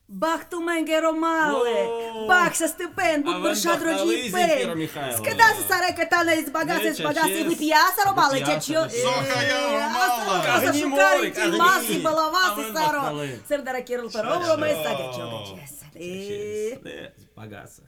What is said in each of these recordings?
Бах туменге ромали, бах са степен, бук бурша дроджі пен. Скидася саре катана із багаси, вип'яса ромали, чечо. Аса шукари, ті маси, балаваси, саро. Сердара кірл паровро, ми саде чога чеса. Багаса.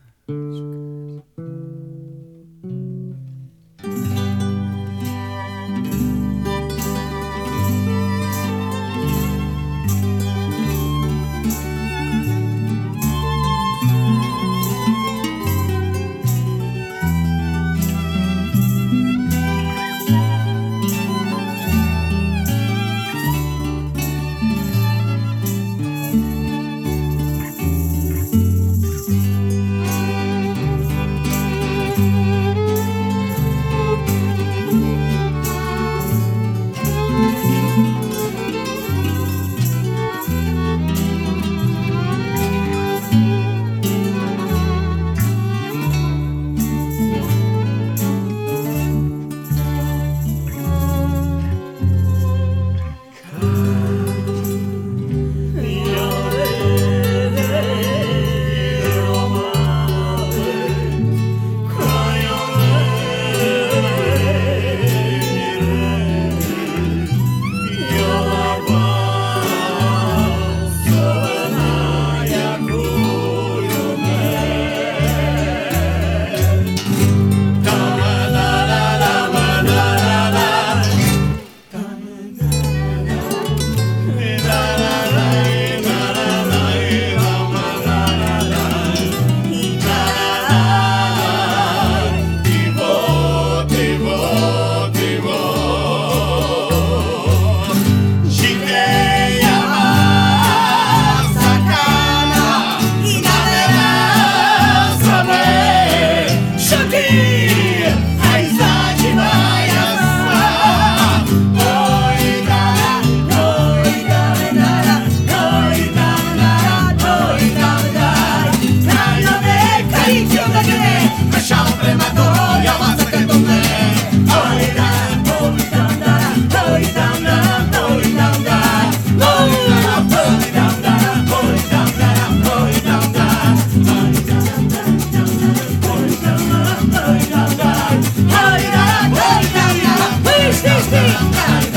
Hey,